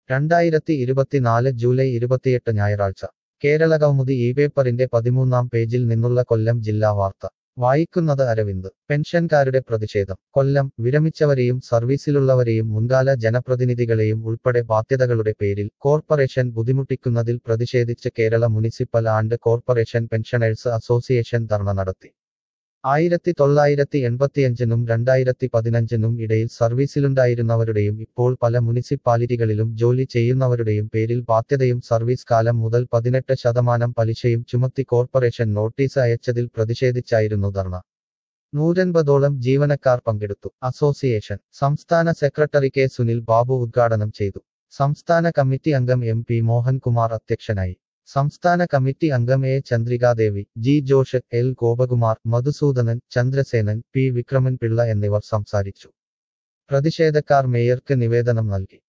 2024 July 28 ഞായറാഴ്ച കേരളകൗമുദി ഈ പേപ്പറിന്റെ 13-ാം പേജിൽ നിന്നുള്ള കൊല്ലം ജില്ലാ വാർത്ത വായിക്കുന്നത് അരവിന്ദ്. പെൻഷൻകാരുടെ പ്രതിഷേധം. കൊല്ലം വിരമിച്ചവരെയും സർവീസിലുള്ളവരെയും മുൻകാല ജനപ്രതിനിധികളെയും ഉൾപ്പെടെ ബാധ്യതകളുടെ പേരിൽ കോർപ്പറേഷൻ ബുദ്ധിമുട്ടിക്കുന്നതിൽ പ്രതിഷേധിച്ച് Kerala municipal and corporation pensioners association dharna നടത്തി. 1985-നും 2015-നും ഇടയിൽ സർവീസിലുണ്ടായിരുന്നവരുടെയും ഇപ്പോൾ പല മുനിസിപ്പാലിറ്റികളിലും ജോലി ചെയ്യുന്നവരുടെയും പേരിൽ ബാധ്യതയും സർവീസ് കാലം മുതൽ 18% പലിശയും ചുമത്തി കോർപ്പറേഷൻ നോട്ടീസ് അയച്ചതിൽ പ്രതിഷേധിച്ചായിരുന്നു ധർണ. 180ഓളം ജീവനക്കാർ പങ്കെടുത്തു. അസോസിയേഷൻ സംസ്ഥാന സെക്രട്ടറി കെ സുനിൽ ബാബു ഉദ്ഘാടനം ചെയ്തു. സംസ്ഥാന കമ്മിറ്റി അംഗം MP മോഹൻകുമാർ അധ്യക്ഷനായി. സംസ്ഥാന കമ്മിറ്റി അംഗം A Chandrikadevi, G Josh, L Gopakumar, Madhusoodanan, Chandrasenan, P Vikraman Pillai എന്നിവർ സംസാരിച്ചു. പ്രതിഷേധക്കാർ മേയർക്ക് നിവേദനം നൽകി.